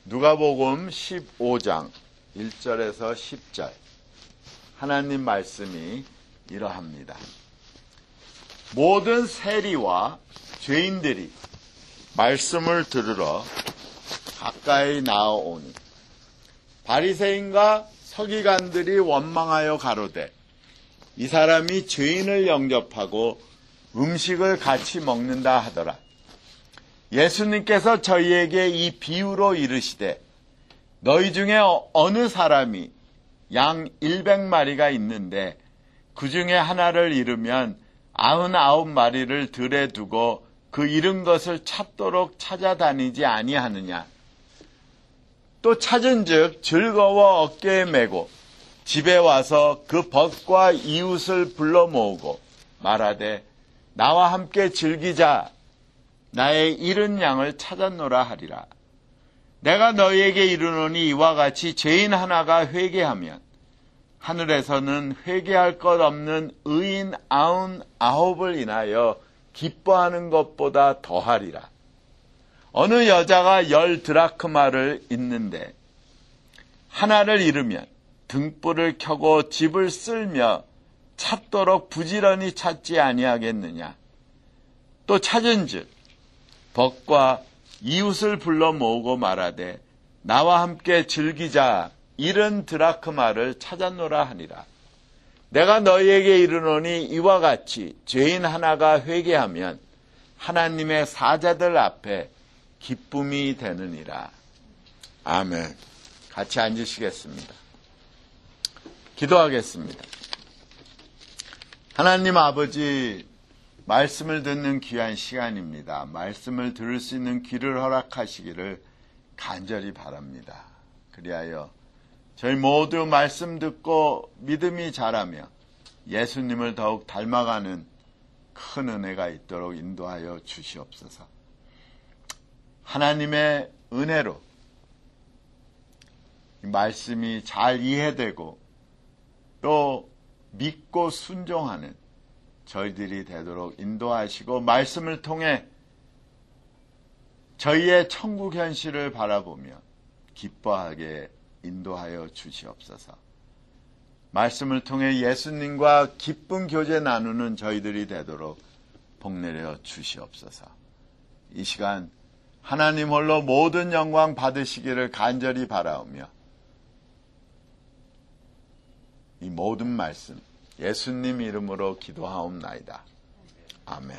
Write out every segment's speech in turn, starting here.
누가복음 15장 1절에서 10절 하나님 말씀이 이러합니다. 모든 세리와 죄인들이 말씀을 들으러 가까이 나아오니 바리새인과 서기관들이 원망하여 가로되 이 사람이 죄인을 영접하고 음식을 같이 먹는다 하더라. 예수님께서 저희에게 이 비유로 이르시되 너희 중에 어느 사람이 양 100마리가 있는데 그 중에 하나를 잃으면 99마리를 들에 두고 그 잃은 것을 찾도록 찾아다니지 아니하느냐. 또 찾은즉 즐거워 어깨에 메고 집에 와서 그 벗과 이웃을 불러 모으고 말하되 나와 함께 즐기자. 나의 잃은 양을 찾았노라 하리라. 내가 너희에게 이르노니 이와 같이 죄인 하나가 회개하면 하늘에서는 회개할 것 없는 의인 99을 인하여 기뻐하는 것보다 더하리라. 어느 여자가 10드라크마를 잃는데 하나를 잃으면 등불을 켜고 집을 쓸며 찾도록 부지런히 찾지 아니하겠느냐. 또 찾은즉 벗과 이웃을 불러 모으고 말하되 나와 함께 즐기자. 잃은 드라크마를 찾았노라 하니라. 내가 너희에게 이르노니 이와 같이 죄인 하나가 회개하면 하나님의 사자들 앞에 기쁨이 되느니라. 아멘. 같이 앉으시겠습니다. 기도하겠습니다. 하나님 아버지, 말씀을 듣는 귀한 시간입니다. 말씀을 들을 수 있는 귀를 허락하시기를 간절히 바랍니다. 그리하여 저희 모두 말씀 듣고 믿음이 자라며 예수님을 더욱 닮아가는 큰 은혜가 있도록 인도하여 주시옵소서. 하나님의 은혜로 이 말씀이 잘 이해되고 또 믿고 순종하는 저희들이 되도록 인도하시고 말씀을 통해 저희의 천국 현실을 바라보며 기뻐하게 인도하여 주시옵소서. 말씀을 통해 예수님과 기쁜 교제 나누는 저희들이 되도록 복내려 주시옵소서. 이 시간 하나님 홀로 모든 영광 받으시기를 간절히 바라오며 이 모든 말씀 예수님 이름으로 기도하옵나이다. 아멘.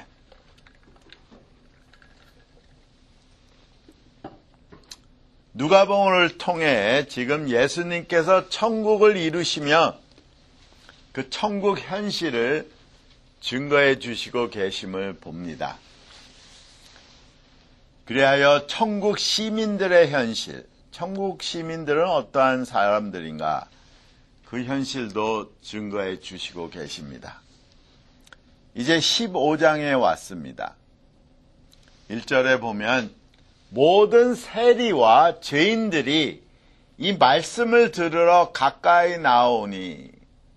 누가복음을 통해 지금 예수님께서 천국을 이루시며 그 천국 현실을 증거해 주시고 계심을 봅니다. 그리하여 천국 시민들의 현실, 천국 시민들은 어떠한 사람들인가? 그 현실도 증거해 주시고 계십니다. 이제 15장에 왔습니다. 1절에 보면 모든 세리와 죄인들이 이 말씀을 들으러 가까이 나오니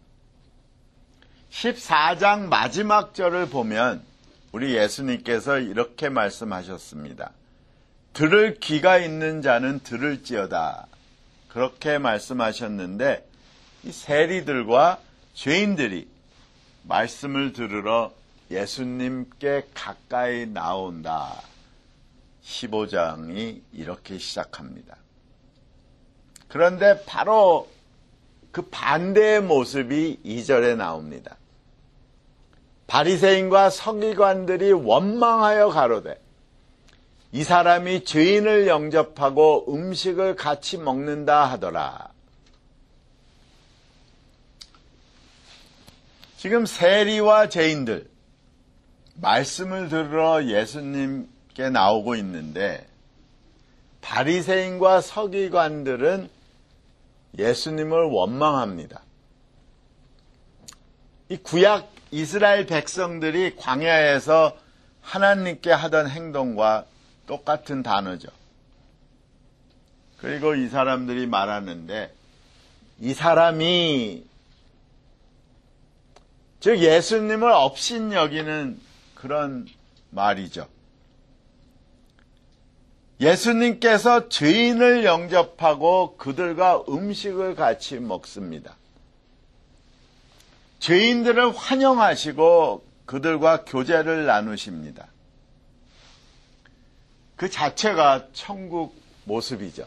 14장 마지막 절을 보면 우리 예수님께서 이렇게 말씀하셨습니다. 들을 귀가 있는 자는 들을지어다. 그렇게 말씀하셨는데 이 세리들과 죄인들이 말씀을 들으러 예수님께 가까이 나온다. 15장이 이렇게 시작합니다. 그런데 바로 그 반대의 모습이 2절에 나옵니다. 바리새인과 서기관들이 원망하여 가로되 이 사람이 죄인을 영접하고 음식을 같이 먹는다 하더라. 지금 세리와 죄인들 말씀을 들으러 예수님께 나오고 있는데 바리새인과 서기관들은 예수님을 원망합니다. 이 구약 이스라엘 백성들이 광야에서 하나님께 하던 행동과 똑같은 단어죠. 그리고 이 사람들이 말하는데 이 사람이 즉 예수님을 업신여기는 그런 말이죠. 예수님께서 죄인을 영접하고 그들과 음식을 같이 먹습니다. 죄인들을 환영하시고 그들과 교제를 나누십니다. 그 자체가 천국 모습이죠.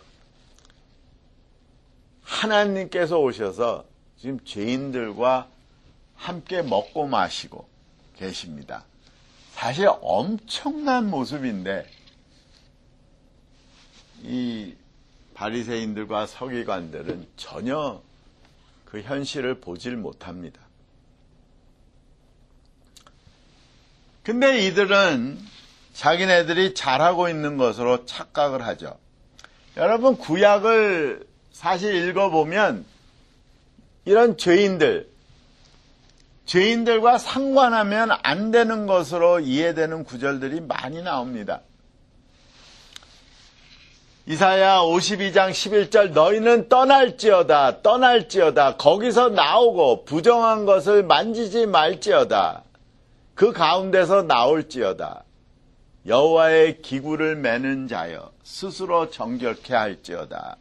하나님께서 오셔서 지금 죄인들과 함께 먹고 마시고 계십니다. 사실 엄청난 모습인데 이 바리새인들과 서기관들은 전혀 그 현실을 보질 못합니다. 근데 이들은 자기네들이 잘하고 있는 것으로 착각을 하죠. 여러분, 구약을 사실 읽어보면 이런 죄인들과 상관하면 안 되는 것으로 이해되는 구절들이 많이 나옵니다. 이사야 52장 11절 너희는 떠날지어다 거기서 나오고 부정한 것을 만지지 말지어다 그 가운데서 나올지어다 여호와의 기구를 매는 자여 스스로 정결케 할지어다.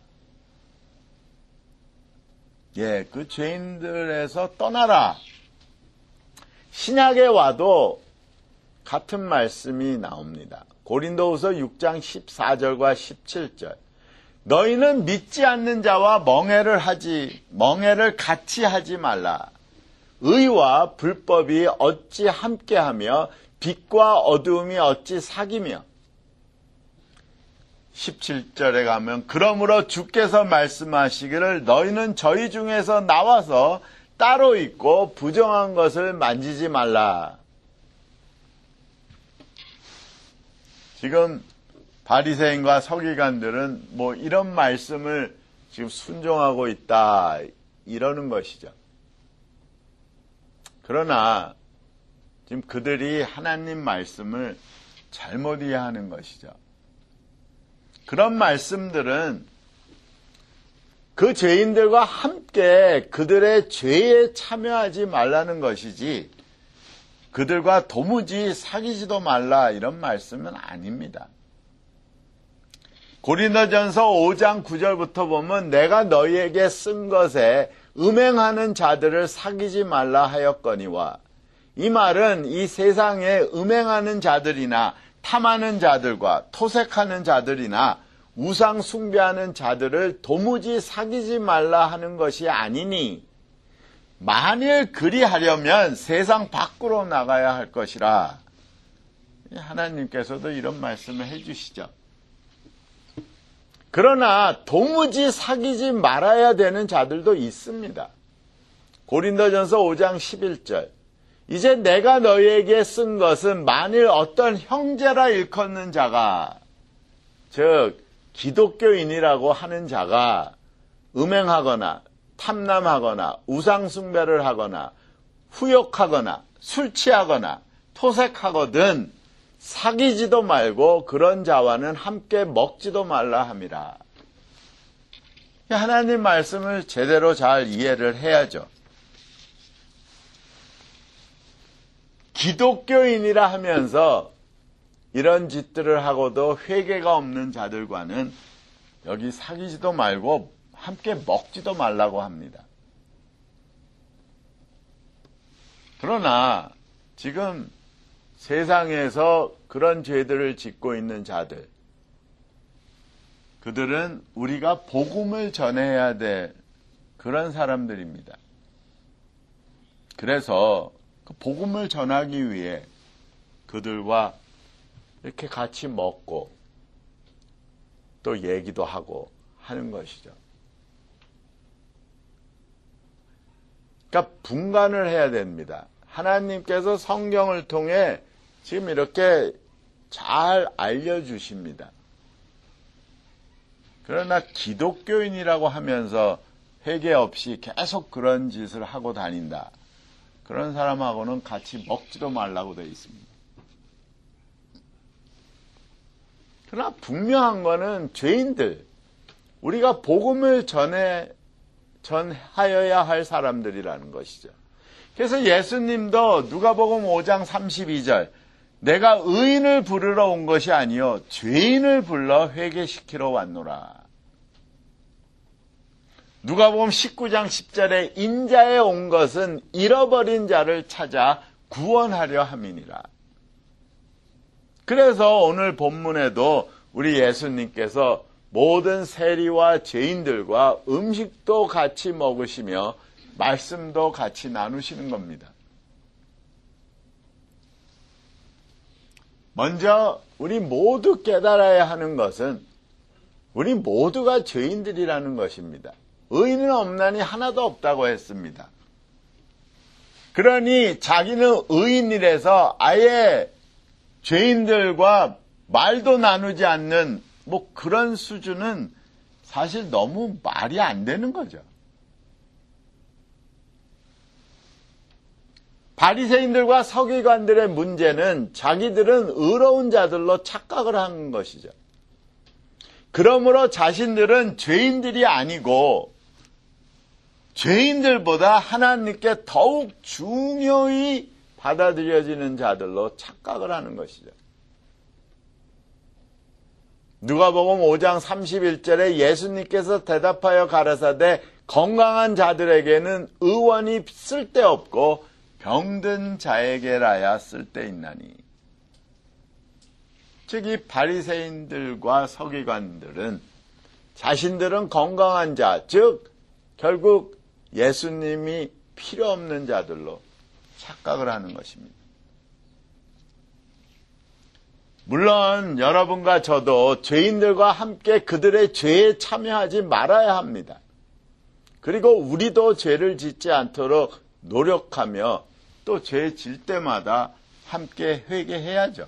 그 죄인들에서 떠나라. 신약에 와도 같은 말씀이 나옵니다. 고린도후서 6장 14절과 17절 너희는 믿지 않는 자와 멍에를 같이 하지 말라. 의와 불법이 어찌 함께하며 빛과 어두움이 어찌 사귀며 17절에 가면 그러므로 주께서 말씀하시기를 너희는 저희 중에서 나와서 따로 있고 부정한 것을 만지지 말라. 지금 바리새인과 서기관들은 이런 말씀을 지금 순종하고 있다 이러는 것이죠. 그러나 지금 그들이 하나님 말씀을 잘못 이해하는 것이죠. 그런 말씀들은 그 죄인들과 함께 그들의 죄에 참여하지 말라는 것이지 그들과 도무지 사귀지도 말라 이런 말씀은 아닙니다. 고린도전서 5장 9절부터 보면 내가 너희에게 쓴 것에 음행하는 자들을 사귀지 말라 하였거니와 이 말은 이 세상에 음행하는 자들이나 탐하는 자들과 토색하는 자들이나 우상 숭배하는 자들을 도무지 사귀지 말라 하는 것이 아니니 만일 그리하려면 세상 밖으로 나가야 할 것이라. 하나님께서도 이런 말씀을 해주시죠. 그러나 도무지 사귀지 말아야 되는 자들도 있습니다. 고린도전서 5장 11절 이제 내가 너희에게 쓴 것은 만일 어떤 형제라 일컫는 자가 즉 기독교인이라고 하는 자가 음행하거나 탐남하거나 우상숭배를 하거나 후욕하거나 술 취하거나 토색하거든 사귀지도 말고 그런 자와는 함께 먹지도 말라 함이라. 하나님 말씀을 제대로 잘 이해를 해야죠. 기독교인이라 하면서 이런 짓들을 하고도 회개가 없는 자들과는 여기 사귀지도 말고 함께 먹지도 말라고 합니다. 그러나 지금 세상에서 그런 죄들을 짓고 있는 자들, 그들은 우리가 복음을 전해야 될 그런 사람들입니다. 그래서 그 복음을 전하기 위해 그들과 이렇게 같이 먹고 또 얘기도 하고 하는 것이죠. 그러니까 분간을 해야 됩니다. 하나님께서 성경을 통해 지금 이렇게 잘 알려주십니다. 그러나 기독교인이라고 하면서 회개 없이 계속 그런 짓을 하고 다닌다. 그런 사람하고는 같이 먹지도 말라고 되어 있습니다. 그러나 분명한 것은 죄인들, 우리가 복음을 전하여야 할 사람들이라는 것이죠. 그래서 예수님도 누가복음 5장 32절 내가 의인을 부르러 온 것이 아니요 죄인을 불러 회개시키러 왔노라. 누가복음 19장 10절에 인자에 온 것은 잃어버린 자를 찾아 구원하려 함이니라. 그래서 오늘 본문에도 우리 예수님께서 모든 세리와 죄인들과 음식도 같이 먹으시며 말씀도 같이 나누시는 겁니다. 먼저 우리 모두 깨달아야 하는 것은 우리 모두가 죄인들이라는 것입니다. 의인은 없나니 하나도 없다고 했습니다. 그러니 자기는 의인이라서 아예 죄인들과 말도 나누지 않는 그런 수준은 사실 너무 말이 안 되는 거죠. 바리새인들과 서기관들의 문제는 자기들은 의로운 자들로 착각을 한 것이죠. 그러므로 자신들은 죄인들이 아니고 죄인들보다 하나님께 더욱 중요히 받아들여지는 자들로 착각을 하는 것이죠. 누가복음 5장 31절에 예수님께서 대답하여 가라사대 건강한 자들에게는 의원이 쓸데없고 병든 자에게라야 쓸데있나니. 즉 이 바리새인들과 서기관들은 자신들은 건강한 자, 즉 결국 예수님이 필요 없는 자들로 착각을 하는 것입니다. 물론 여러분과 저도 죄인들과 함께 그들의 죄에 참여하지 말아야 합니다. 그리고 우리도 죄를 짓지 않도록 노력하며 또 죄 질 때마다 함께 회개해야죠.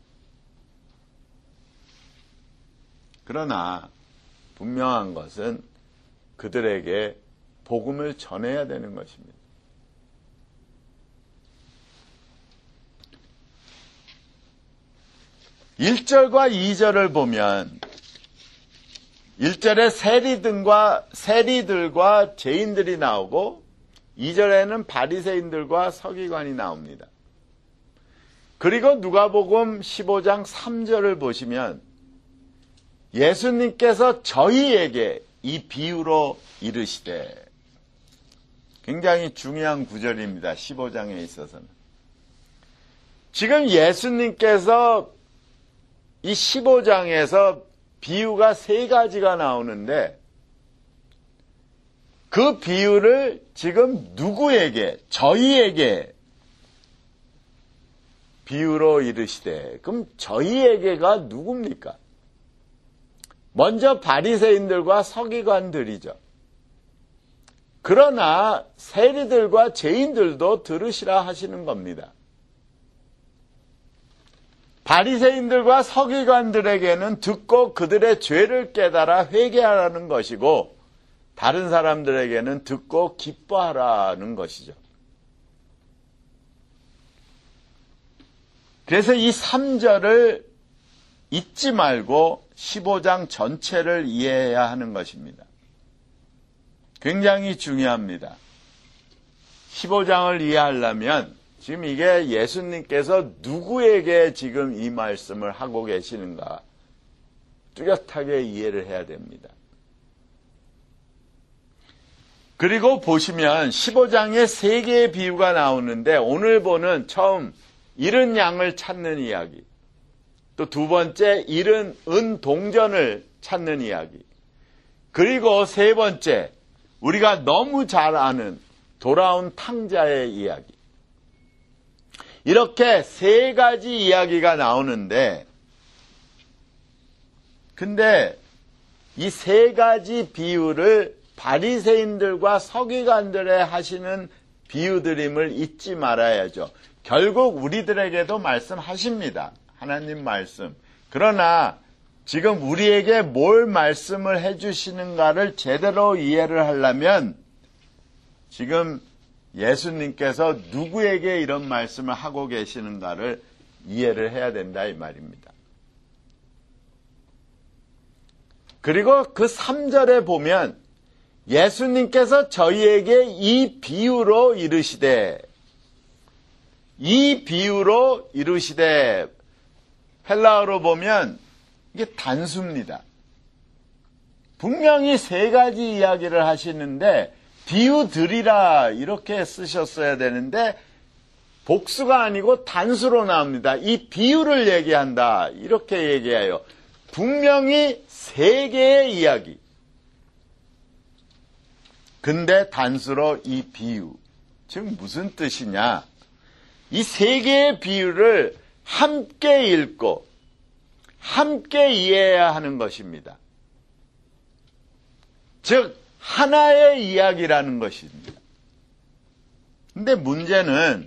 그러나 분명한 것은 그들에게 복음을 전해야 되는 것입니다. 1절과 2절을 보면 1절에 세리들과 죄인들이 나오고 2절에는 바리새인들과 서기관이 나옵니다. 그리고 누가복음 15장 3절을 보시면 예수님께서 저희에게 이 비유로 이르시되, 굉장히 중요한 구절입니다. 15장에 있어서는. 지금 예수님께서 이 15장에서 비유가 3가지가 나오는데 그 비유를 지금 누구에게, 저희에게 비유로 이르시되, 그럼 저희에게가 누굽니까? 먼저 바리새인들과 서기관들이죠. 그러나 세리들과 죄인들도 들으시라 하시는 겁니다. 바리새인들과 서기관들에게는 듣고 그들의 죄를 깨달아 회개하라는 것이고, 다른 사람들에게는 듣고 기뻐하라는 것이죠. 그래서 이 3절을 잊지 말고 15장 전체를 이해해야 하는 것입니다. 굉장히 중요합니다. 15장을 이해하려면 지금 이게 예수님께서 누구에게 지금 이 말씀을 하고 계시는가 뚜렷하게 이해를 해야 됩니다. 그리고 보시면 15장에 3개의 비유가 나오는데 오늘 보는 처음 잃은 양을 찾는 이야기, 또 2번째 잃은 은 동전을 찾는 이야기, 그리고 3번째 우리가 너무 잘 아는 돌아온 탕자의 이야기. 이렇게 3가지 이야기가 나오는데, 근데 이 3가지 비유를 바리새인들과 서기관들의 하시는 비유들임을 잊지 말아야죠. 결국 우리들에게도 말씀하십니다. 하나님 말씀. 그러나 지금 우리에게 뭘 말씀을 해주시는가를 제대로 이해를 하려면 지금 예수님께서 누구에게 이런 말씀을 하고 계시는가를 이해를 해야 된다 이 말입니다. 그리고 그 3절에 보면 예수님께서 저희에게 이 비유로 이르시되, 이 비유로 이루시되, 헬라어로 보면 이게 단수입니다. 분명히 세 가지 이야기를 하시는데 비유들이라 이렇게 쓰셨어야 되는데 복수가 아니고 단수로 나옵니다. 이 비유를 얘기한다 이렇게 얘기해요. 분명히 세 개의 이야기. 근데 단수로 이 비유. 즉 무슨 뜻이냐? 이 세 개의 비유를 함께 읽고 함께 이해해야 하는 것입니다. 즉 하나의 이야기라는 것입니다. 근데 문제는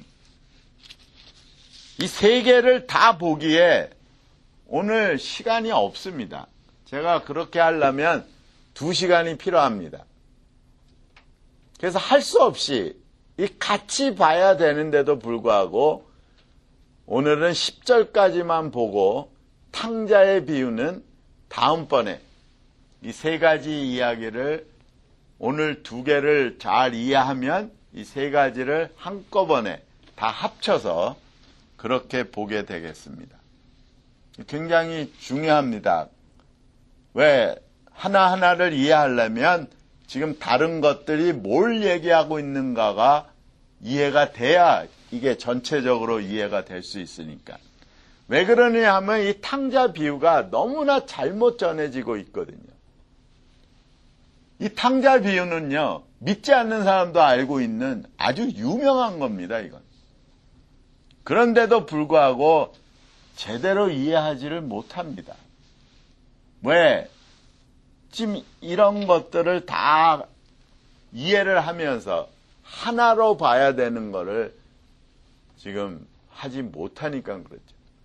이 세 개를 다 보기에 오늘 시간이 없습니다. 제가 그렇게 하려면 2시간이 필요합니다. 그래서 할 수 없이 이 같이 봐야 되는데도 불구하고 오늘은 10절까지만 보고 탕자의 비유는 다음번에 이 세 가지 이야기를 오늘 2개를 잘 이해하면 이 세 가지를 한꺼번에 다 합쳐서 그렇게 보게 되겠습니다. 굉장히 중요합니다. 왜? 하나하나를 이해하려면 지금 다른 것들이 뭘 얘기하고 있는가가 이해가 돼야 이게 전체적으로 이해가 될 수 있으니까. 왜 그러냐 하면 이 탕자 비유가 너무나 잘못 전해지고 있거든요. 이 탕자 비유는요, 믿지 않는 사람도 알고 있는 아주 유명한 겁니다, 이건. 그런데도 불구하고 제대로 이해하지를 못합니다. 왜? 지금 이런 것들을 다 이해를 하면서 하나로 봐야 되는 거를 지금 하지 못하니까 그렇죠.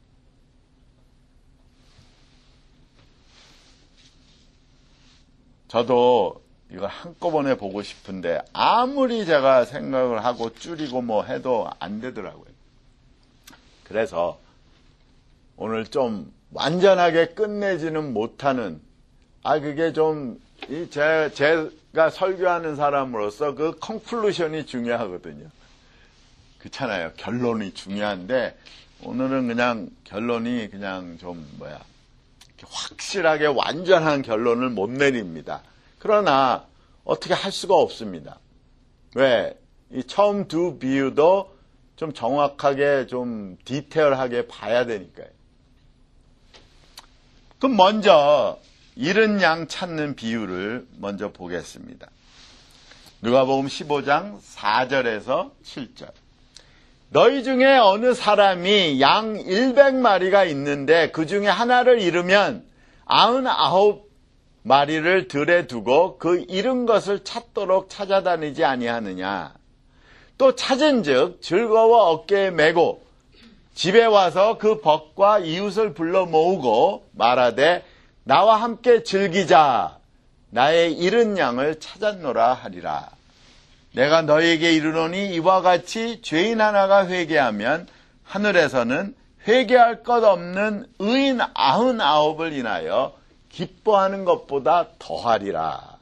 저도 이걸 한꺼번에 보고 싶은데 아무리 제가 생각을 하고 줄이고 뭐 해도 안 되더라고요. 그래서 오늘 좀 완전하게 끝내지는 못하는, 그게 좀 제가 설교하는 사람으로서 그 컨클루션이 중요하거든요. 그렇잖아요. 결론이 중요한데 오늘은 그냥 결론이 그냥 좀 확실하게 완전한 결론을 못 내립니다. 그러나 어떻게 할 수가 없습니다. 왜? 이 처음 두 비유도 좀 정확하게 좀 디테일하게 봐야 되니까요. 그럼 먼저 잃은 양 찾는 비유를 먼저 보겠습니다. 누가복음 15장 4절에서 7절. 너희 중에 어느 사람이 양 100마리가 있는데 그 중에 하나를 잃으면 99마리를 들에 두고 그 잃은 것을 찾도록 찾아다니지 아니하느냐. 또 찾은즉 즐거워 어깨에 메고 집에 와서 그 벗과 이웃을 불러 모으고 말하되 나와 함께 즐기자. 나의 잃은 양을 찾았노라 하리라. 내가 너희에게 이르노니 이와 같이 죄인 하나가 회개하면 하늘에서는 회개할 것 없는 의인 99을 인하여 기뻐하는 것보다 더하리라.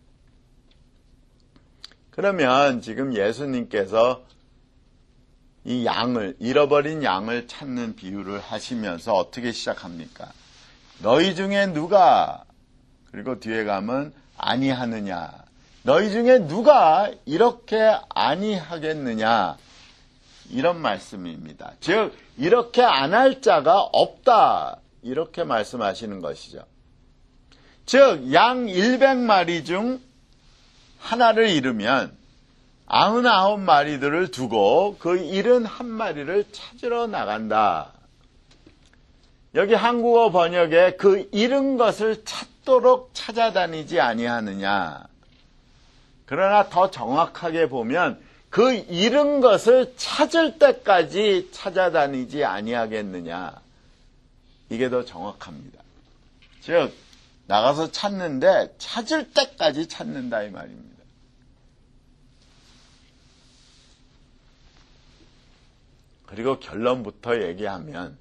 그러면 지금 예수님께서 이 양을, 잃어버린 양을 찾는 비유를 하시면서 어떻게 시작합니까? 너희 중에 누가, 그리고 뒤에 가면 아니하느냐. 너희 중에 누가 이렇게 아니하겠느냐. 이런 말씀입니다. 즉 이렇게 안 할 자가 없다. 이렇게 말씀하시는 것이죠. 즉 양 100마리 중 하나를 잃으면 99마리들을 두고 그 잃은 한 마리를 찾으러 나간다. 여기 한국어 번역에 그 잃은 것을 찾도록 찾아다니지 아니하느냐. 그러나 더 정확하게 보면 그 잃은 것을 찾을 때까지 찾아다니지 아니하겠느냐. 이게 더 정확합니다. 즉 나가서 찾는데 찾을 때까지 찾는다 이 말입니다. 그리고 결론부터 얘기하면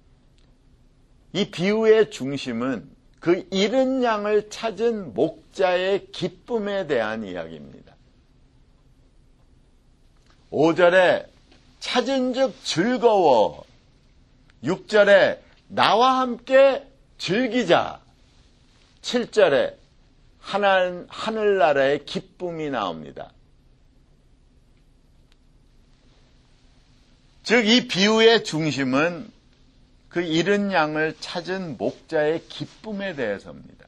이 비유의 중심은 그 잃은 양을 찾은 목자의 기쁨에 대한 이야기입니다. 5절에 찾은즉 즐거워. 6절에 나와 함께 즐기자. 7절에 하늘나라의 기쁨이 나옵니다. 즉 이 비유의 중심은 그 잃은 양을 찾은 목자의 기쁨에 대해서입니다.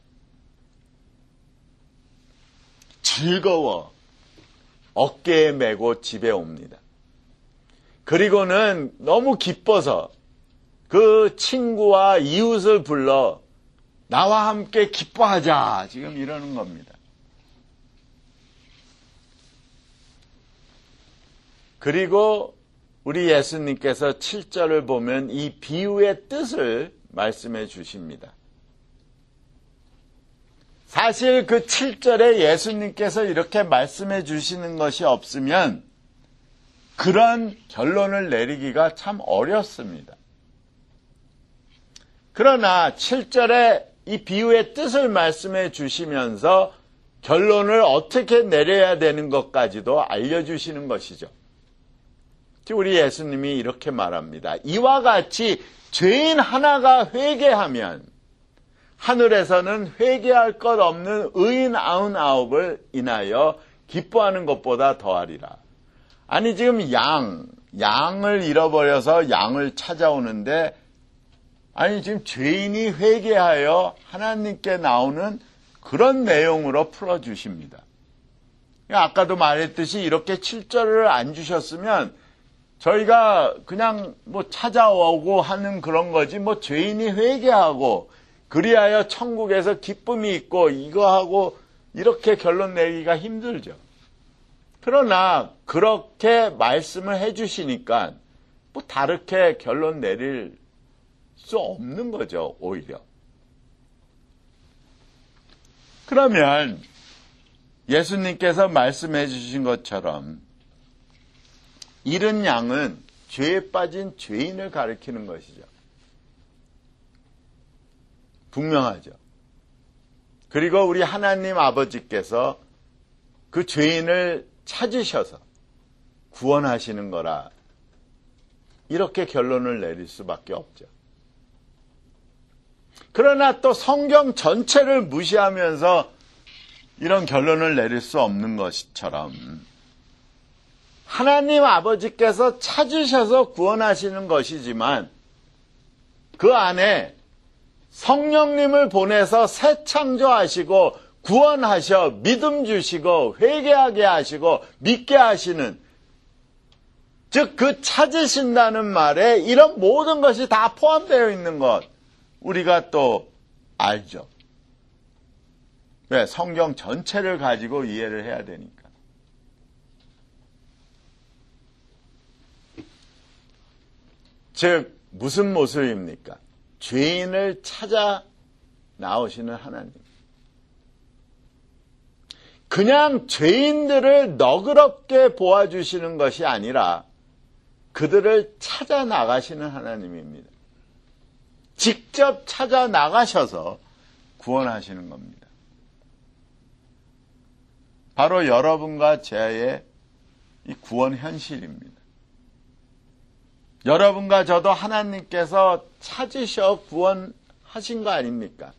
즐거워 어깨에 메고 집에 옵니다. 그리고는 너무 기뻐서 그 친구와 이웃을 불러 나와 함께 기뻐하자 지금 이러는 겁니다. 그리고 우리 예수님께서 7절을 보면 이 비유의 뜻을 말씀해 주십니다. 사실 그 7절에 예수님께서 이렇게 말씀해 주시는 것이 없으면 그런 결론을 내리기가 참 어렵습니다. 그러나 7절에 이 비유의 뜻을 말씀해 주시면서 결론을 어떻게 내려야 되는 것까지도 알려주시는 것이죠. 우리 예수님이 이렇게 말합니다. 이와 같이 죄인 하나가 회개하면 하늘에서는 회개할 것 없는 의인 99을 인하여 기뻐하는 것보다 더하리라. 아니 지금 양을 잃어버려서 양을 찾아오는데 아니 지금 죄인이 회개하여 하나님께 나오는 그런 내용으로 풀어주십니다. 아까도 말했듯이 이렇게 7절을 안 주셨으면 저희가 그냥 찾아오고 하는 그런 거지 죄인이 회개하고 그리하여 천국에서 기쁨이 있고 이거 하고 이렇게 결론 내기가 힘들죠. 그러나 그렇게 말씀을 해주시니까 다르게 결론 내릴 수 없는 거죠, 오히려. 그러면 예수님께서 말씀해 주신 것처럼 잃은 양은 죄에 빠진 죄인을 가리키는 것이죠. 분명하죠. 그리고 우리 하나님 아버지께서 그 죄인을 찾으셔서 구원하시는 거라 이렇게 결론을 내릴 수밖에 없죠. 그러나 또 성경 전체를 무시하면서 이런 결론을 내릴 수 없는 것처럼 하나님 아버지께서 찾으셔서 구원하시는 것이지만 그 안에 성령님을 보내서 새 창조하시고 구원하셔 믿음 주시고 회개하게 하시고 믿게 하시는 즉 그 찾으신다는 말에 이런 모든 것이 다 포함되어 있는 것 우리가 또 알죠. 왜? 성경 전체를 가지고 이해를 해야 되니까. 즉 무슨 모습입니까? 죄인을 찾아 나오시는 하나님. 그냥 죄인들을 너그럽게 보아주시는 것이 아니라 그들을 찾아 나가시는 하나님입니다. 직접 찾아 나가셔서 구원하시는 겁니다. 바로 여러분과 저의 이 구원 현실입니다. 여러분과 저도 하나님께서 찾으셔 구원하신 거 아닙니까?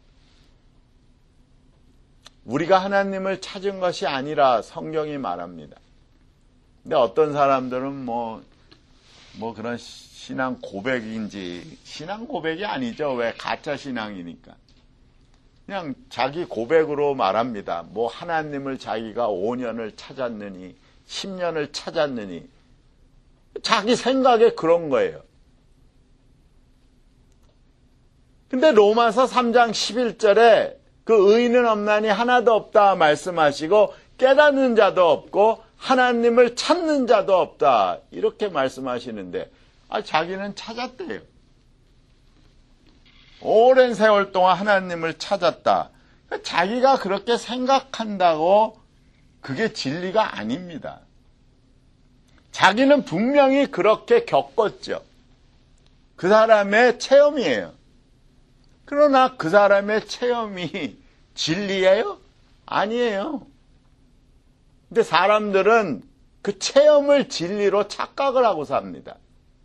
우리가 하나님을 찾은 것이 아니라 성경이 말합니다. 근데 어떤 사람들은 그런 신앙 고백인지, 신앙 고백이 아니죠. 왜? 가짜 신앙이니까. 그냥 자기 고백으로 말합니다. 하나님을 자기가 5년을 찾았느니, 10년을 찾았느니, 자기 생각에 그런 거예요. 근데 로마서 3장 11절에 그 의인은 없나니 하나도 없다 말씀하시고 깨닫는 자도 없고 하나님을 찾는 자도 없다 이렇게 말씀하시는데 자기는 찾았대요. 오랜 세월 동안 하나님을 찾았다. 자기가 그렇게 생각한다고 그게 진리가 아닙니다. 자기는 분명히 그렇게 겪었죠. 그 사람의 체험이에요. 그러나 그 사람의 체험이 진리예요? 아니에요. 근데 사람들은 그 체험을 진리로 착각을 하고 삽니다.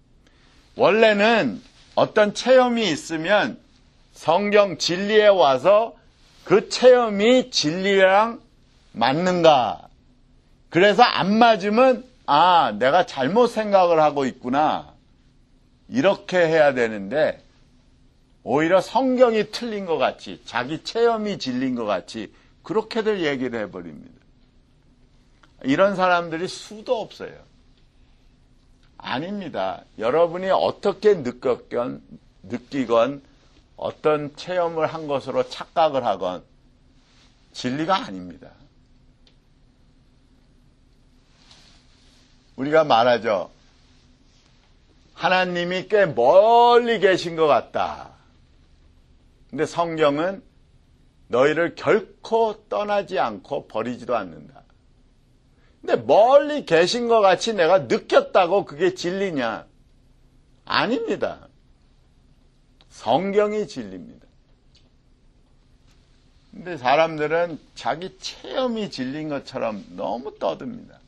원래는 어떤 체험이 있으면 성경 진리에 와서 그 체험이 진리랑 맞는가. 그래서 안 맞으면 내가 잘못 생각을 하고 있구나. 이렇게 해야 되는데 오히려 성경이 틀린 것 같이 자기 체험이 진리인 것 같이 그렇게들 얘기를 해버립니다. 이런 사람들이 수도 없어요. 아닙니다. 여러분이 어떻게 느끼건 어떤 체험을 한 것으로 착각을 하건 진리가 아닙니다. 우리가 말하죠. 하나님이 꽤 멀리 계신 것 같다. 근데 성경은 너희를 결코 떠나지 않고 버리지도 않는다. 근데 멀리 계신 것 같이 내가 느꼈다고 그게 진리냐? 아닙니다. 성경이 진리입니다. 근데 사람들은 자기 체험이 진리인 것처럼 너무 떠듭니다.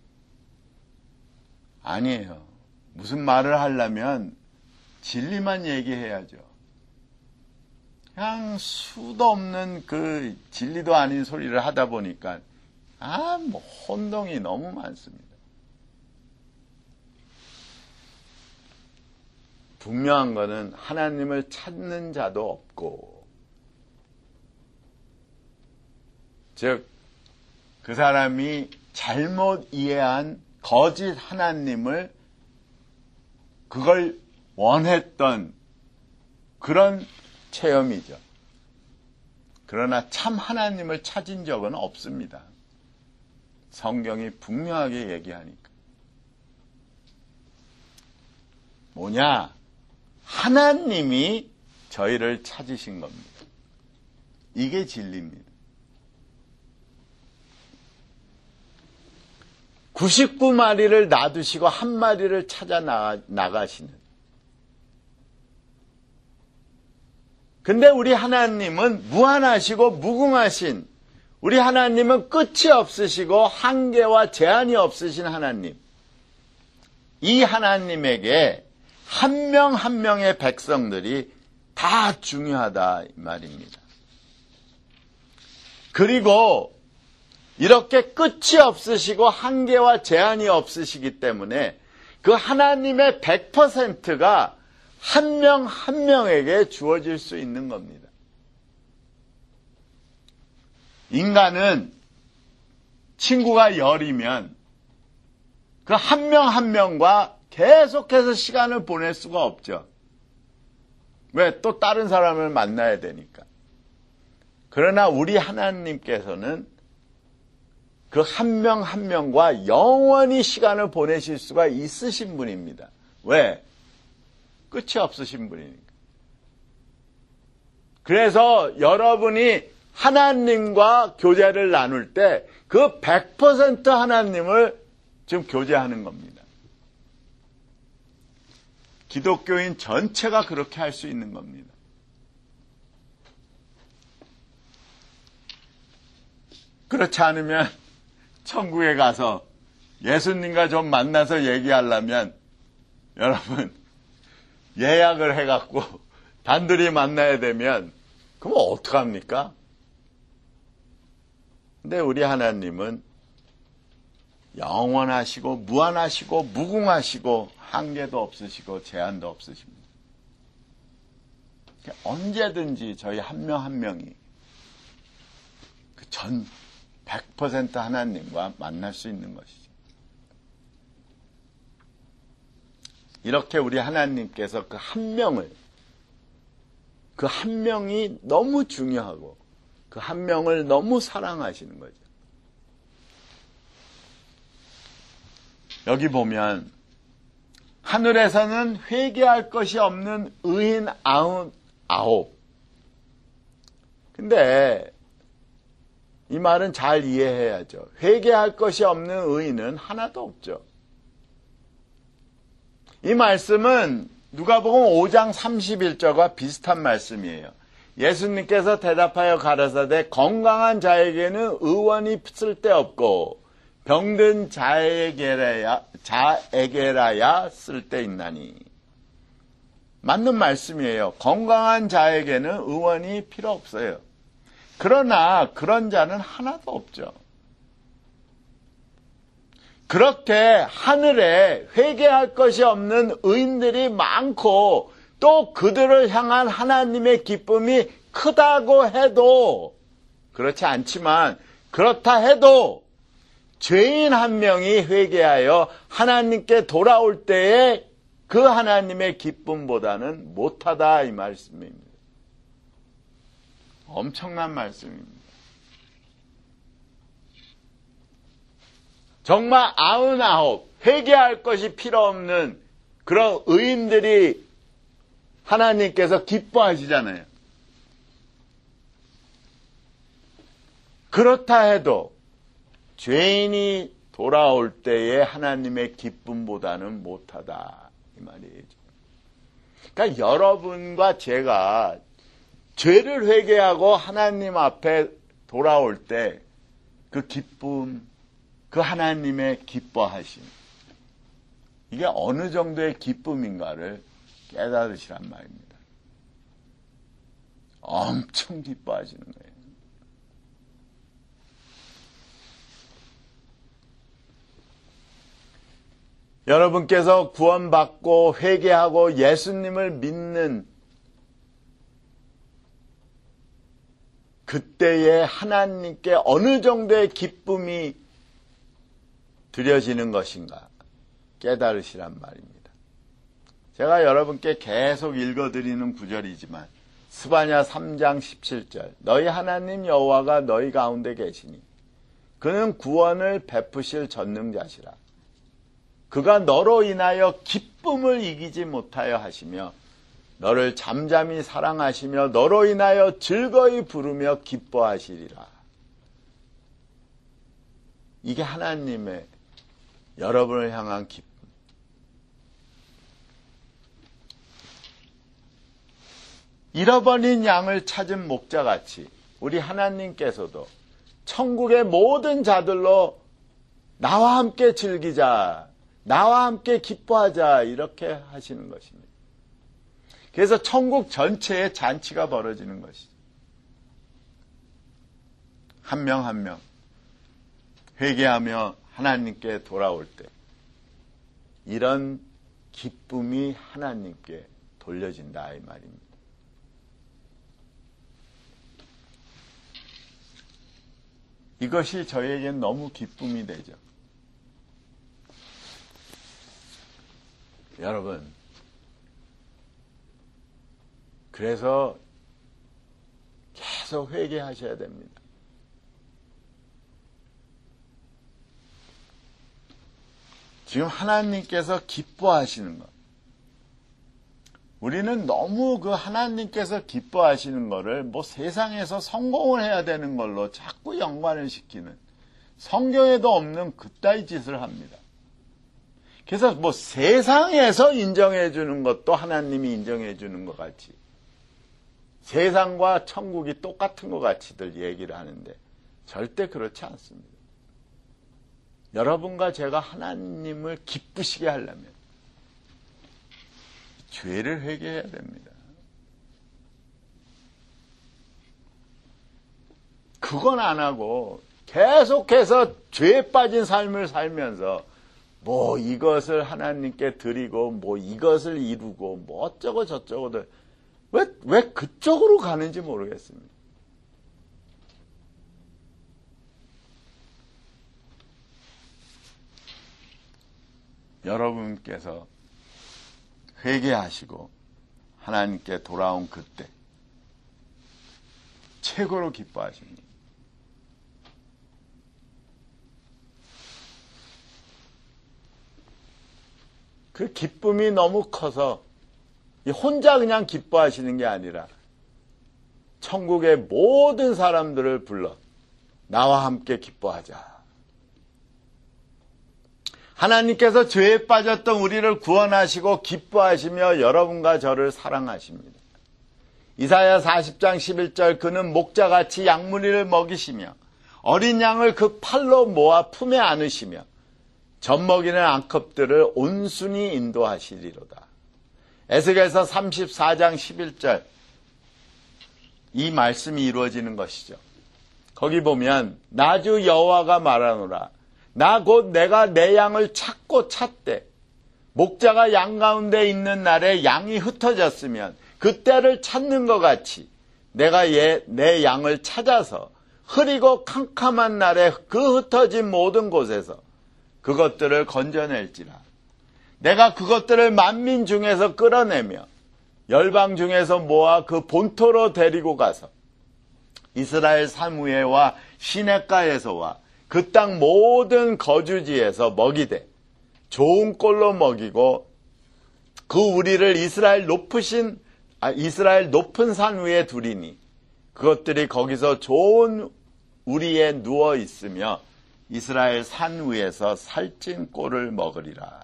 아니에요. 무슨 말을 하려면 진리만 얘기해야죠. 그냥 수도 없는 그 진리도 아닌 소리를 하다 보니까 혼동이 너무 많습니다. 분명한 것은 하나님을 찾는 자도 없고, 즉 그 사람이 잘못 이해한 거짓 하나님을 그걸 원했던 그런 체험이죠. 그러나 참 하나님을 찾은 적은 없습니다. 성경이 분명하게 얘기하니까. 뭐냐? 하나님이 저희를 찾으신 겁니다. 이게 진리입니다. 99마리를 놔두시고 한 마리를 찾아 나가시는. 근데 우리 하나님은 무한하시고 무궁하신, 우리 하나님은 끝이 없으시고 한계와 제한이 없으신 하나님. 이 하나님에게 한 명 한 명의 백성들이 다 중요하다 이 말입니다. 그리고 이렇게 끝이 없으시고 한계와 제한이 없으시기 때문에 그 하나님의 100%가 한 명 한 명에게 주어질 수 있는 겁니다. 인간은 친구가 10이면 그 한 명 한 명과 계속해서 시간을 보낼 수가 없죠. 왜? 또 다른 사람을 만나야 되니까. 그러나 우리 하나님께서는 그 한 명 한 명과 영원히 시간을 보내실 수가 있으신 분입니다. 왜? 끝이 없으신 분이니까. 그래서 여러분이 하나님과 교제를 나눌 때 그 100% 하나님을 지금 교제하는 겁니다. 기독교인 전체가 그렇게 할 수 있는 겁니다. 그렇지 않으면 천국에 가서 예수님과 좀 만나서 얘기하려면 여러분 예약을 해갖고 단둘이 만나야 되면 그럼 어떡합니까? 근데 우리 하나님은 영원하시고 무한하시고 무궁하시고 한계도 없으시고 제한도 없으십니다. 언제든지 저희 한 명 한 명이 그 전 100% 하나님과 만날 수 있는 것이죠. 이렇게 우리 하나님께서 그 한 명을, 그 한 명이 너무 중요하고 그 한 명을 너무 사랑하시는 거죠. 여기 보면 하늘에서는 회개할 것이 없는 의인 99. 근데 이 말은 잘 이해해야죠. 회개할 것이 없는 의인은 하나도 없죠. 이 말씀은 누가복음 5장 31절과 비슷한 말씀이에요. 예수님께서 대답하여 가라사대 건강한 자에게는 의원이 쓸데없고 병든 자에게라야 쓸데있나니. 맞는 말씀이에요. 건강한 자에게는 의원이 필요 없어요. 그러나 그런 자는 하나도 없죠. 그렇게 하늘에 회개할 것이 없는 의인들이 많고 또 그들을 향한 하나님의 기쁨이 크다고 해도, 그렇지 않지만 그렇다 해도 죄인 한 명이 회개하여 하나님께 돌아올 때에 그 하나님의 기쁨보다는 못하다, 이 말씀입니다. 엄청난 말씀입니다. 정말 99 회개할 것이 필요 없는 그런 의인들이 하나님께서 기뻐하시잖아요. 그렇다 해도 죄인이 돌아올 때에 하나님의 기쁨보다는 못하다, 이 말이죠. 그러니까 여러분과 제가 죄를 회개하고 하나님 앞에 돌아올 때 그 기쁨, 그 하나님의 기뻐하심, 이게 어느 정도의 기쁨인가를 깨달으시란 말입니다. 엄청 기뻐하시는 거예요. 여러분께서 구원받고 회개하고 예수님을 믿는 그때에 하나님께 어느 정도의 기쁨이 드려지는 것인가 깨달으시란 말입니다. 제가 여러분께 계속 읽어드리는 구절이지만 스바냐 3장 17절, 너희 하나님 여호와가 너희 가운데 계시니 그는 구원을 베푸실 전능자시라. 그가 너로 인하여 기쁨을 이기지 못하여 하시며 너를 잠잠히 사랑하시며 너로 인하여 즐거이 부르며 기뻐하시리라. 이게 하나님의 여러분을 향한 기쁨. 잃어버린 양을 찾은 목자같이 우리 하나님께서도 천국의 모든 자들로 나와 함께 즐기자, 나와 함께 기뻐하자, 이렇게 하시는 것입니다. 그래서 천국 전체에 잔치가 벌어지는 것이죠. 한 명 한 명 회개하며 하나님께 돌아올 때 이런 기쁨이 하나님께 돌려진다, 이 말입니다. 이것이 저에겐 너무 기쁨이 되죠. 여러분, 그래서 계속 회개하셔야 됩니다. 지금 하나님께서 기뻐하시는 것, 우리는 너무 그 하나님께서 기뻐하시는 거를 뭐 세상에서 성공을 해야 되는 걸로 자꾸 연관을 시키는, 성경에도 없는 그따위 짓을 합니다. 그래서 뭐 세상에서 인정해 주는 것도 하나님이 인정해 주는 것 같이, 세상과 천국이 똑같은 것 같이들 얘기를 하는데 절대 그렇지 않습니다. 여러분과 제가 하나님을 기쁘시게 하려면 죄를 회개해야 됩니다. 그건 안 하고 계속해서 죄에 빠진 삶을 살면서 뭐 이것을 하나님께 드리고 뭐 이것을 이루고 뭐 어쩌고 저쩌고들 왜 그쪽으로 가는지 모르겠습니다. 여러분께서 회개하시고 하나님께 돌아온 그때 최고로 기뻐하십니다. 그 기쁨이 너무 커서 혼자 그냥 기뻐하시는 게 아니라 천국의 모든 사람들을 불러 나와 함께 기뻐하자. 하나님께서 죄에 빠졌던 우리를 구원하시고 기뻐하시며 여러분과 저를 사랑하십니다. 이사야 40장 11절, 그는 목자같이 양무리를 먹이시며 어린 양을 그 팔로 모아 품에 안으시며 젖먹이는 암컷들을 온순히 인도하시리로다. 에스겔서 34장 11절 이 말씀이 이루어지는 것이죠. 거기 보면 나 주 여호와가 말하노라. 나 곧 내가 내 양을 찾고 찾되 목자가 양 가운데 있는 날에 양이 흩어졌으면 그때를 찾는 것 같이 내가 내 양을 찾아서 흐리고 캄캄한 날에 그 흩어진 모든 곳에서 그것들을 건져낼지라. 내가 그것들을 만민 중에서 끌어내며 열방 중에서 모아 그 본토로 데리고 가서 이스라엘 산 위에와 시냇가에서와 그 땅 모든 거주지에서 먹이되 좋은 꼴로 먹이고 그 우리를 이스라엘 높은 산 위에 두리니 그것들이 거기서 좋은 우리에 누워 있으며 이스라엘 산 위에서 살찐 꼴을 먹으리라.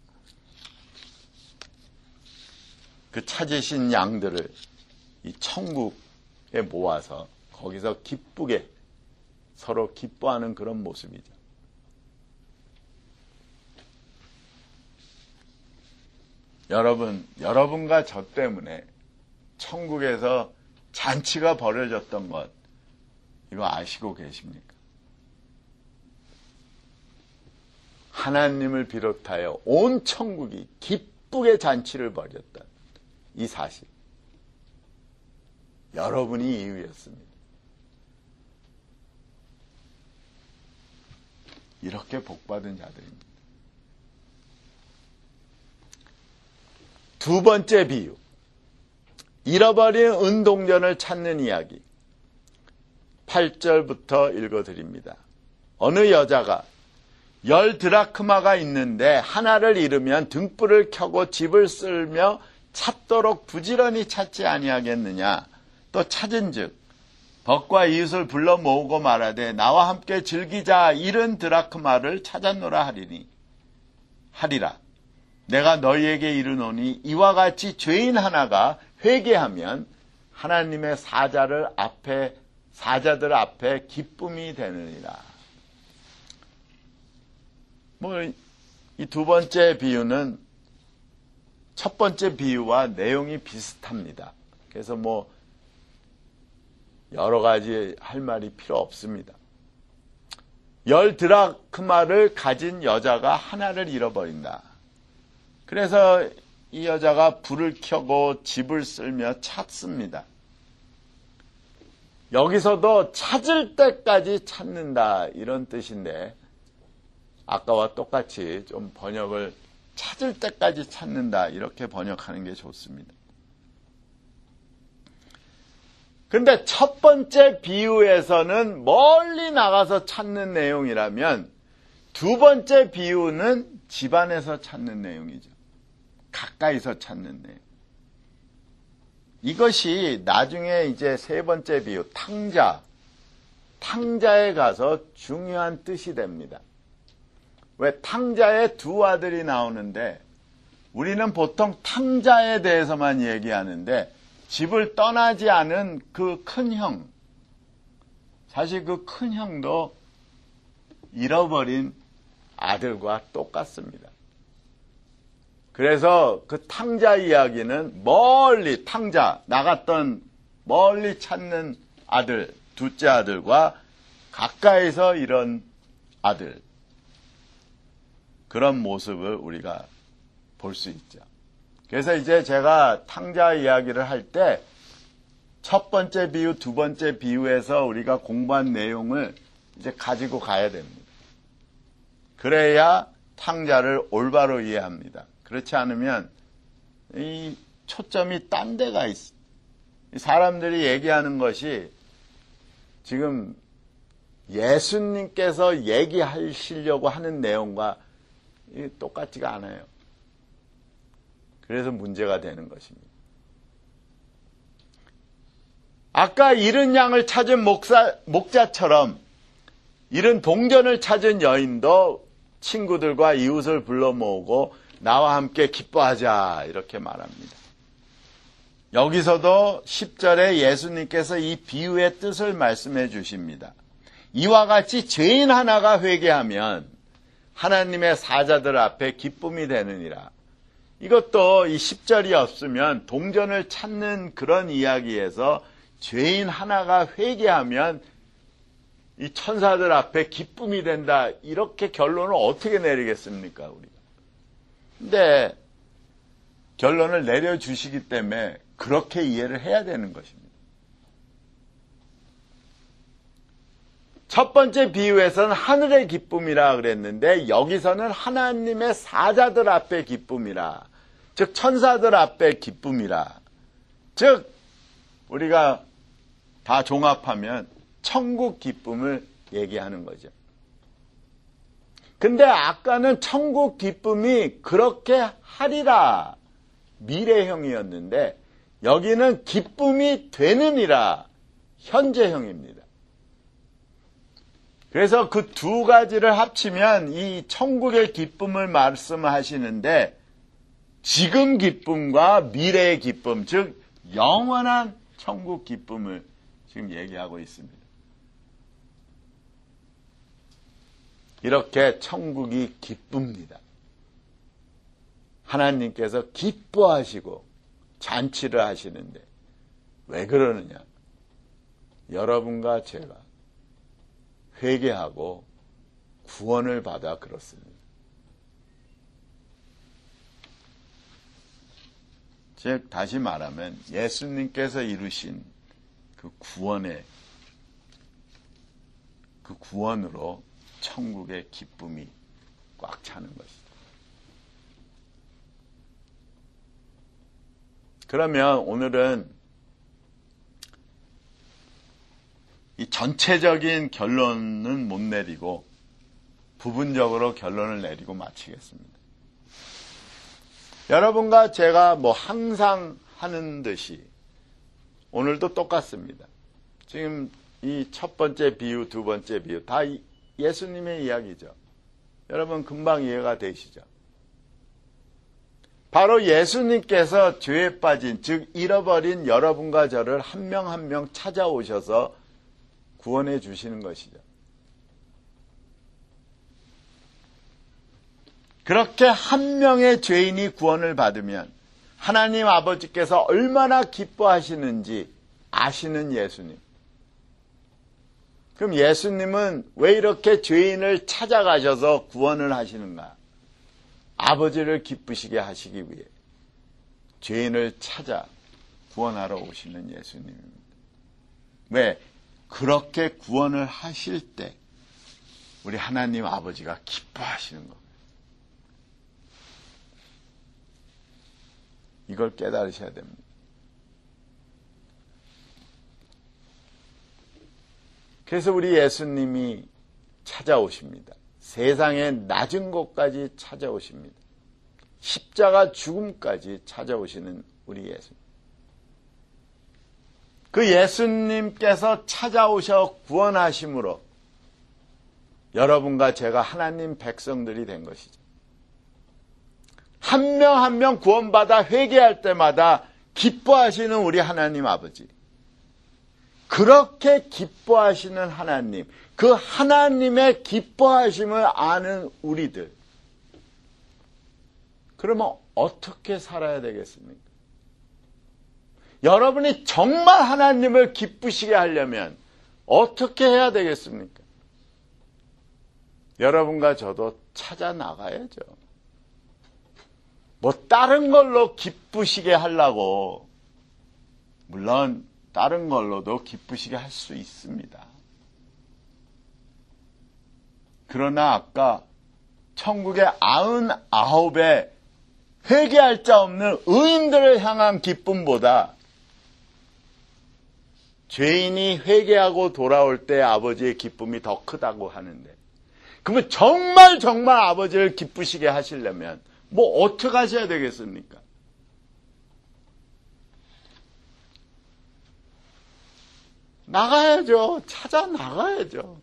그 찾으신 양들을 이 천국에 모아서 거기서 기쁘게 서로 기뻐하는 그런 모습이죠. 여러분과 저 때문에 천국에서 잔치가 벌어졌던 것 이거 아시고 계십니까? 하나님을 비롯하여 온 천국이 기쁘게 잔치를 벌였다. 이 사실. 여러분이 이유였습니다. 이렇게 복받은 자들입니다. 두 번째 비유. 잃어버린 은동전을 찾는 이야기. 8절부터 읽어드립니다. 어느 여자가 10 드라크마가 있는데 하나를 잃으면 등불을 켜고 집을 쓸며 찾도록 부지런히 찾지 아니하겠느냐. 또 찾은즉 벗과 이웃을 불러 모으고 말하되 나와 함께 즐기자. 70 드라크마를 찾았노라 하리라. 내가 너희에게 이르노니 이와 같이 죄인 하나가 회개하면 하나님의 사자들 앞에 기쁨이 되느니라. 이 두 번째 비유는 첫 번째 비유와 내용이 비슷합니다. 그래서 여러 가지 할 말이 필요 없습니다. 10 드라크마를 가진 여자가 하나를 잃어버린다. 그래서 이 여자가 불을 켜고 집을 쓸며 찾습니다. 여기서도 찾을 때까지 찾는다 이런 뜻인데 아까와 똑같이 좀 번역을 찾을 때까지 찾는다 이렇게 번역하는 게 좋습니다. 근데 첫 번째 비유에서는 멀리 나가서 찾는 내용이라면 두 번째 비유는 집안에서 찾는 내용이죠. 가까이서 찾는 내용. 이것이 나중에 이제 세 번째 비유, 탕자에 가서 중요한 뜻이 됩니다. 왜 탕자의 두 아들이 나오는데 우리는 보통 탕자에 대해서만 얘기하는데 집을 떠나지 않은 그 큰 형, 사실 그 큰 형도 잃어버린 아들과 똑같습니다. 그래서 그 탕자 이야기는 나갔던 멀리 찾는 아들, 둘째 아들과 가까이서 이런 아들, 그런 모습을 우리가 볼 수 있죠. 그래서 이제 제가 탕자 이야기를 할 때 첫 번째 비유, 두 번째 비유에서 우리가 공부한 내용을 이제 가지고 가야 됩니다. 그래야 탕자를 올바로 이해합니다. 그렇지 않으면 이 초점이 딴 데가 있어. 사람들이 얘기하는 것이 지금 예수님께서 얘기하시려고 하는 내용과 똑같지가 않아요. 그래서 문제가 되는 것입니다. 아까 잃은 양을 찾은 목자처럼 잃은 동전을 찾은 여인도 친구들과 이웃을 불러 모으고 나와 함께 기뻐하자 이렇게 말합니다. 여기서도 10절에 예수님께서 이 비유의 뜻을 말씀해 주십니다. 이와 같이 죄인 하나가 회개하면 하나님의 사자들 앞에 기쁨이 되느니라. 이것도 이 10절이 없으면 동전을 찾는 그런 이야기에서 죄인 하나가 회개하면 이 천사들 앞에 기쁨이 된다. 이렇게 결론을 어떻게 내리겠습니까, 우리가? 근데 결론을 내려주시기 때문에 그렇게 이해를 해야 되는 것입니다. 첫 번째 비유에서는 하늘의 기쁨이라 그랬는데 여기서는 하나님의 사자들 앞에 기쁨이라, 즉 천사들 앞에 기쁨이라, 즉 우리가 다 종합하면 천국 기쁨을 얘기하는 거죠. 근데 아까는 천국 기쁨이 그렇게 하리라 미래형이었는데 여기는 기쁨이 되느니라 현재형입니다. 그래서 그 두 가지를 합치면 이 천국의 기쁨을 말씀하시는데 지금 기쁨과 미래의 기쁨, 즉 영원한 천국 기쁨을 지금 얘기하고 있습니다. 이렇게 천국이 기쁩니다. 하나님께서 기뻐하시고 잔치를 하시는데 왜 그러느냐? 여러분과 제가 회개하고 구원을 받아 그렇습니다. 즉 다시 말하면 예수님께서 이루신 그 구원으로 천국의 기쁨이 꽉 차는 것이죠. 그러면 오늘은 이 전체적인 결론은 못 내리고 부분적으로 결론을 내리고 마치겠습니다. 여러분과 제가 항상 하는 듯이 오늘도 똑같습니다. 지금 이 첫 번째 비유, 두 번째 비유 다 예수님의 이야기죠. 여러분 금방 이해가 되시죠? 바로 예수님께서 죄에 빠진, 즉 잃어버린 여러분과 저를 한 명 한 명 찾아오셔서 구원해 주시는 것이죠. 그렇게 한 명의 죄인이 구원을 받으면 하나님 아버지께서 얼마나 기뻐하시는지 아시는 예수님. 그럼 예수님은 왜 이렇게 죄인을 찾아가셔서 구원을 하시는가? 아버지를 기쁘시게 하시기 위해 죄인을 찾아 구원하러 오시는 예수님입니다. 왜? 그렇게 구원을 하실 때 우리 하나님 아버지가 기뻐하시는 겁니다. 이걸 깨달으셔야 됩니다. 그래서 우리 예수님이 찾아오십니다. 세상의 낮은 곳까지 찾아오십니다. 십자가 죽음까지 찾아오시는 우리 예수님. 그 예수님께서 찾아오셔 구원하심으로 여러분과 제가 하나님 백성들이 된 것이죠. 한 명 한 명 구원받아 회개할 때마다 기뻐하시는 우리 하나님 아버지. 그렇게 기뻐하시는 하나님, 그 하나님의 기뻐하심을 아는 우리들. 그러면 어떻게 살아야 되겠습니까? 여러분이 정말 하나님을 기쁘시게 하려면 어떻게 해야 되겠습니까? 여러분과 저도 찾아 나가야죠. 다른 걸로 기쁘시게 하려고, 물론 다른 걸로도 기쁘시게 할 수 있습니다. 그러나 아까 천국의 99의 회개할 자 없는 의인들을 향한 기쁨보다 죄인이 회개하고 돌아올 때 아버지의 기쁨이 더 크다고 하는데, 그러면 정말 아버지를 기쁘시게 하시려면 어떻게 하셔야 되겠습니까? 나가야죠. 찾아 나가야죠.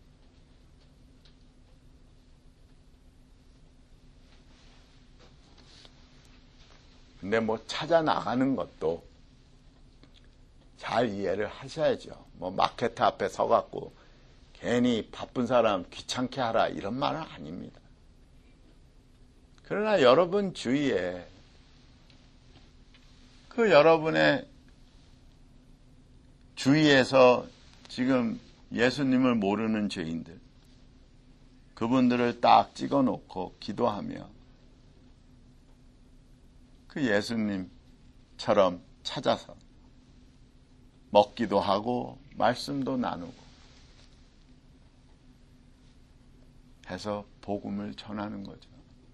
근데 찾아 나가는 것도 잘 이해를 하셔야죠. 마켓 앞에 서갖고 괜히 바쁜 사람 귀찮게 하라 이런 말은 아닙니다. 그러나 여러분 주위에 그 여러분의 주위에서 지금 예수님을 모르는 죄인들, 그분들을 딱 찍어놓고 기도하며 그 예수님처럼 찾아서 먹기도 하고 말씀도 나누고 해서 복음을 전하는 거죠.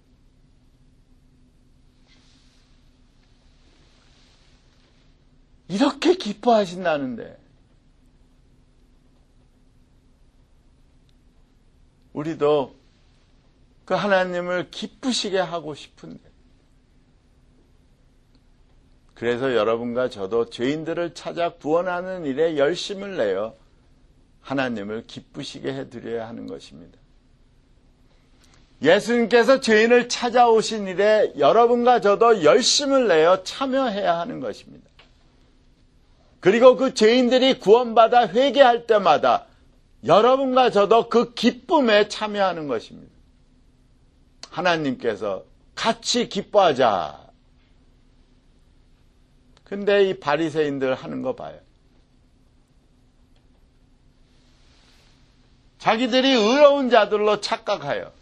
이렇게 기뻐하신다는데 우리도 그 하나님을 기쁘시게 하고 싶은데, 그래서 여러분과 저도 죄인들을 찾아 구원하는 일에 열심을 내어 하나님을 기쁘시게 해드려야 하는 것입니다. 예수님께서 죄인을 찾아오신 일에 여러분과 저도 열심을 내어 참여해야 하는 것입니다. 그리고 그 죄인들이 구원받아 회개할 때마다 여러분과 저도 그 기쁨에 참여하는 것입니다. 하나님께서 같이 기뻐하자. 근데 이 바리새인들 하는 거 봐요. 자기들이 의로운 자들로 착각하여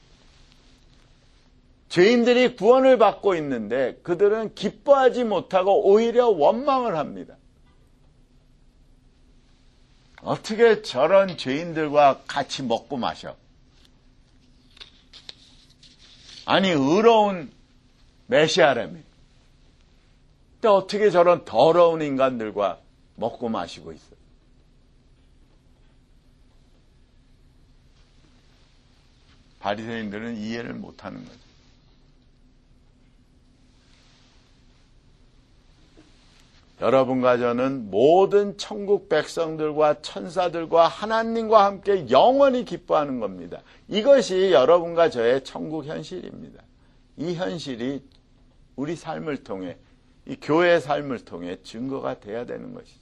죄인들이 구원을 받고 있는데 그들은 기뻐하지 못하고 오히려 원망을 합니다. 어떻게 저런 죄인들과 같이 먹고 마셔? 아니, 의로운 메시아라며. 근데 어떻게 저런 더러운 인간들과 먹고 마시고 있어? 바리새인들은 이해를 못하는 거죠. 여러분과 저는 모든 천국 백성들과 천사들과 하나님과 함께 영원히 기뻐하는 겁니다. 이것이 여러분과 저의 천국 현실입니다. 이 현실이 우리 삶을 통해, 이 교회의 삶을 통해 증거가 돼야 되는 것이죠.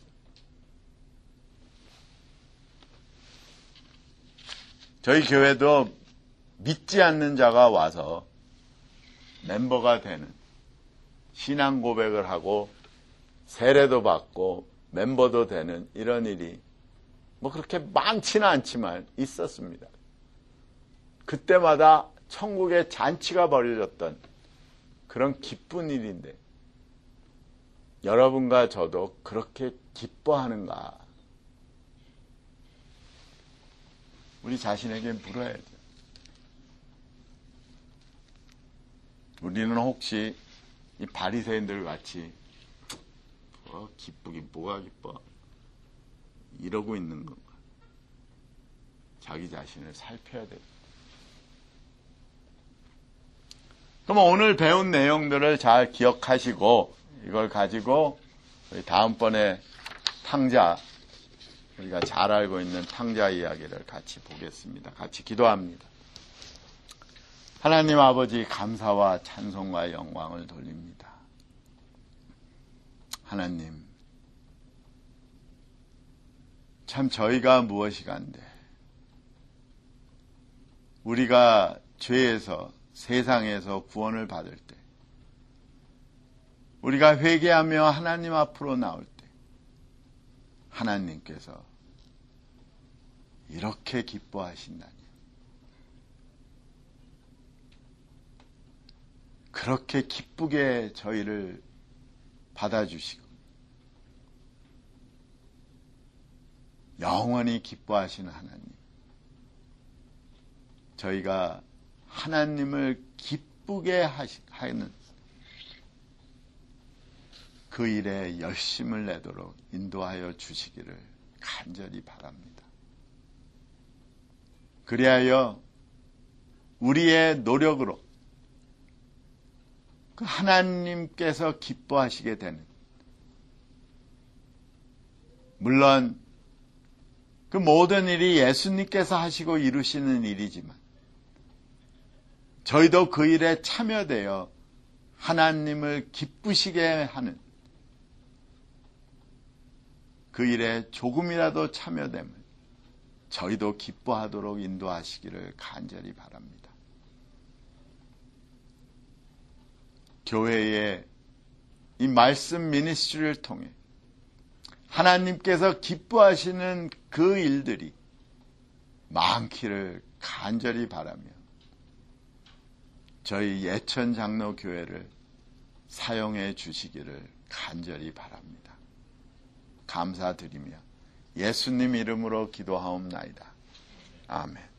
저희 교회도 믿지 않는 자가 와서 멤버가 되는, 신앙 고백을 하고 세례도 받고 멤버도 되는 이런 일이 뭐 그렇게 많지는 않지만 있었습니다. 그때마다 천국의 잔치가 벌어졌던 그런 기쁜 일인데 여러분과 저도 그렇게 기뻐하는가? 우리 자신에게 물어야죠. 우리는 혹시 이 바리새인들 같이 기쁘긴 뭐가 기뻐? 이러고 있는 건가? 자기 자신을 살펴야 돼. 그럼 오늘 배운 내용들을 잘 기억하시고 이걸 가지고 다음번에 탕자, 우리가 잘 알고 있는 탕자 이야기를 같이 보겠습니다. 같이 기도합니다. 하나님 아버지, 감사와 찬송과 영광을 돌립니다. 하나님, 참 저희가 무엇이간데 우리가 죄에서, 세상에서 구원을 받을 때, 우리가 회개하며 하나님 앞으로 나올 때 하나님께서 이렇게 기뻐하신다니, 그렇게 기쁘게 저희를 받아주시고 영원히 기뻐하시는 하나님, 저희가 하나님을 기쁘게 하는 그 일에 열심을 내도록 인도하여 주시기를 간절히 바랍니다. 그리하여 우리의 노력으로 그 하나님께서 기뻐하시게 되는, 물론 그 모든 일이 예수님께서 하시고 이루시는 일이지만 저희도 그 일에 참여되어 하나님을 기쁘시게 하는 그 일에 조금이라도 참여됨을 저희도 기뻐하도록 인도하시기를 간절히 바랍니다. 교회의 이 말씀 미니스트리를 통해 하나님께서 기뻐하시는 그 일들이 많기를 간절히 바라며 저희 예천 장로교회를 사용해 주시기를 간절히 바랍니다. 감사드리며 예수님 이름으로 기도하옵나이다. 아멘.